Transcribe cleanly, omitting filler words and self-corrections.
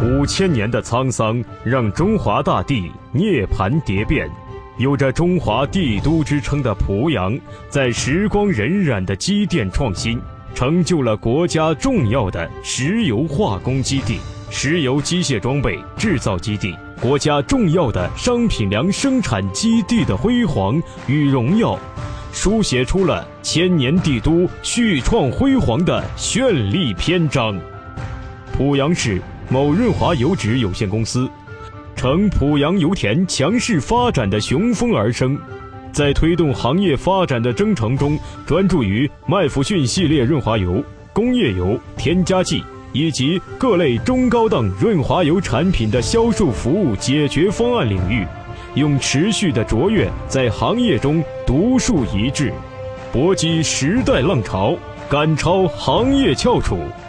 5000年的沧桑让中华大地涅槃蝶变，有着中华帝都之称的濮阳，在时光荏苒的机电创新，成就了国家重要的石油化工基地、石油机械装备制造基地、国家重要的商品粮生产基地的辉煌与荣耀，书写出了千年帝都续创辉煌的绚丽篇章。濮阳市某润滑油脂有限公司乘濮阳油田强势发展的雄风而生，在推动行业发展的征程中，专注于麦弗逊系列润滑油、工业油、添加剂以及各类中高档润滑油产品的销售服务解决方案领域，用持续的卓越在行业中独树一帜，搏击时代浪潮，赶超行业翘楚，